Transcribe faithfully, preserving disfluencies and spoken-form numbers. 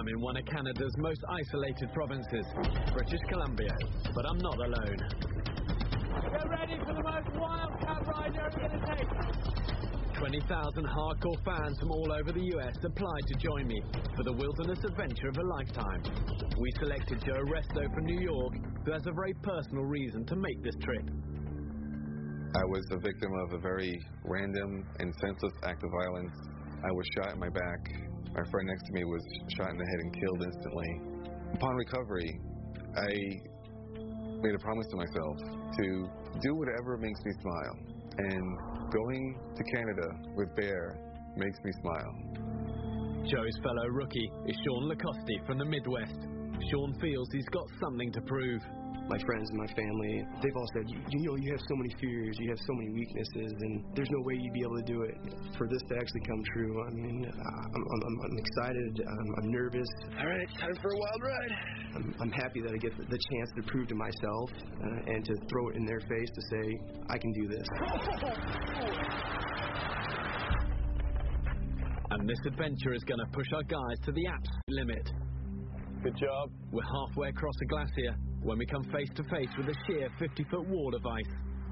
I'm in one of Canada's most isolated provinces, British Columbia, but I'm not alone. Get ready for the most wild cab ride you're ever going to take. twenty thousand hardcore fans from all over the U S applied to join me for the wilderness adventure of a lifetime. We selected Joe Resto from New York, who has a very personal reason to make this trip. I was the victim of a very random and senseless act of violence. I was shot in my back. My friend next to me was shot in the head and killed instantly. Upon recovery, I made a promise to myself to do whatever makes me smile. And going to Canada with Bear makes me smile. Joe's fellow rookie is Sean Lacoste from the Midwest. Sean feels he's got something to prove. My friends and my family, they've all said, you, you know, you have so many fears, you have so many weaknesses, and there's no way you'd be able to do it. For this to actually come true, I mean, I'm, I'm, I'm excited, I'm, I'm nervous. All right, time for a wild ride. I'm, I'm happy that I get the, the chance to prove to myself uh, and to throw it in their face to say, I can do this. And this adventure is going to push our guys to the absolute limit. Good job. We're halfway across a glacier when we come face to face with a sheer fifty-foot wall of ice.